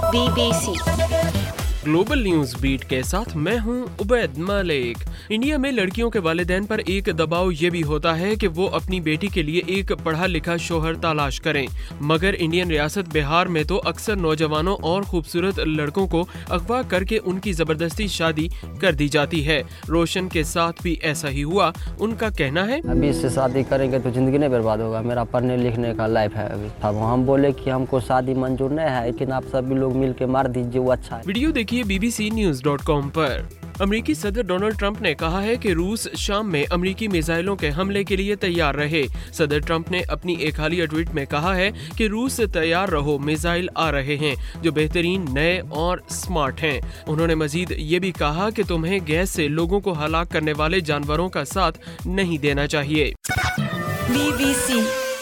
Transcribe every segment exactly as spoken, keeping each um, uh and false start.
Be B C global news beat के साथ मैं हूं उबैद मलिक। इंडिया में लड़कियों के वालिदैन पर एक दबाव ये भी होता है कि वो अपनी बेटी के लिए एक पढ़ा लिखा शोहर तलाश करें, मगर इंडियन रियासत बिहार में तो अक्सर नौजवानों और खूबसूरत लड़कों को अगवा करके उनकी जबरदस्ती शादी कर दी जाती है। रोशन के साथ भी ऐसा ही हुआ। उनका कहना है, अभी इससे शादी करेंगे तो जिंदगी नहीं बर्बाद होगा, मेरा पढ़ने लिखने का लाइफ है। अभी अब हम बोले कि हमको शादी मंजूर नहीं है, लेकिन आप सभी लोग मिल के मार दीजिए, वो अच्छा है। वीडियो देखिए B B C news dot com पर। अमेरिकी सदर डोनाल्ड ट्रंप ने कहा है कि रूस शाम में अमेरिकी मिसाइलों के हमले के लिए तैयार रहे। सदर ट्रंप ने अपनी एक हालिया ट्वीट में कहा है कि रूस से तैयार रहो, मिसाइल आ रहे हैं जो बेहतरीन, नए और स्मार्ट हैं। उन्होंने मजीद ये भी कहा कि तुम्हें गैस से लोगों को हलाक करने वाले जानवरों का साथ नहीं देना चाहिए। बी बी सी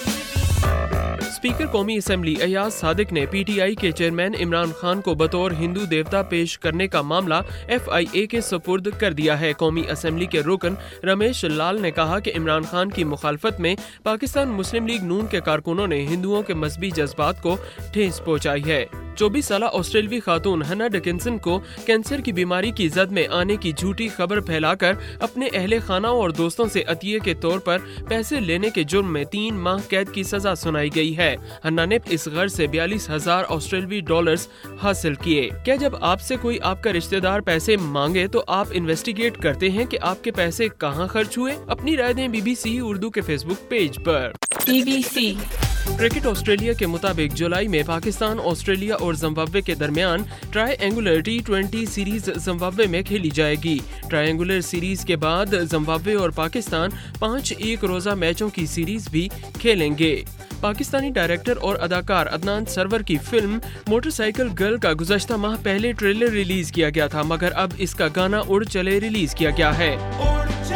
स्पीकर कौमी असेंबली अयाज सादिक ने पी टी आई के चेयरमैन इमरान खान को बतौर हिंदू देवता पेश करने का मामला एफ आई ए के सुपुर्द कर दिया है। कौमी असेंबली के रुकन रमेश लाल ने कहा कि इमरान खान की मुखालफत में पाकिस्तान मुस्लिम लीग नून के कारकुनों ने हिंदुओं के मजहबी जज्बात को ठेस पहुंचाई है। चौबीस साल ऑस्ट्रेलियाई खातून हन्ना डिकिंसन को कैंसर की बीमारी की जद में आने की झूठी खबर फैलाकर अपने अहले खाना और दोस्तों से अतिये के तौर पर पैसे लेने के जुर्म में तीन माह कैद की सजा सुनाई गई है। हन्ना ने इस गर्ज से बयालीस हजार ऑस्ट्रेलियाई डॉलर्स हासिल किए। क्या जब आपसे कोई आपका रिश्तेदार पैसे मांगे तो आप इन्वेस्टिगेट करते हैं कि आपके पैसे कहां खर्च हुए? अपनी राय दें बी बी सी उर्दू के फेसबुक पेज पर। B B C cricket Australia के मुताबिक जुलाई में पाकिस्तान, ऑस्ट्रेलिया और जिम्बाब्वे के दरमियान triangular T twenty series Zimbabwe में खेली जाएगी। ट्रायंगुलर सीरीज के बाद जिम्बाब्वे और पाकिस्तान पांच एक रोजा मैचों की सीरीज भी खेलेंगे। पाकिस्तानी डायरेक्टर और अदाकार अदनान सरवर की फिल्म मोटरसाइकिल गर्ल का गुज़श्ता माह पहले ट्रेलर रिलीज किया गया था, मगर अब इसका गाना उड़ चले रिलीज किया गया है।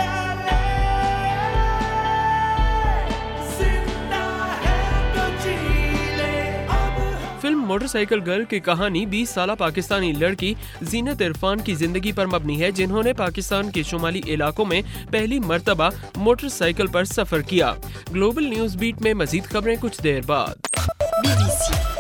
फिल्म मोटरसाइकिल गर्ल की कहानी बीस साला पाकिस्तानी लड़की जीनत इरफान की जिंदगी पर मबनी है, जिन्होंने पाकिस्तान के शुमाली इलाकों में पहली मर्तबा मोटरसाइकिल पर सफर किया। ग्लोबल न्यूज बीट में मजीद खबरें कुछ देर बाद। बी बी सी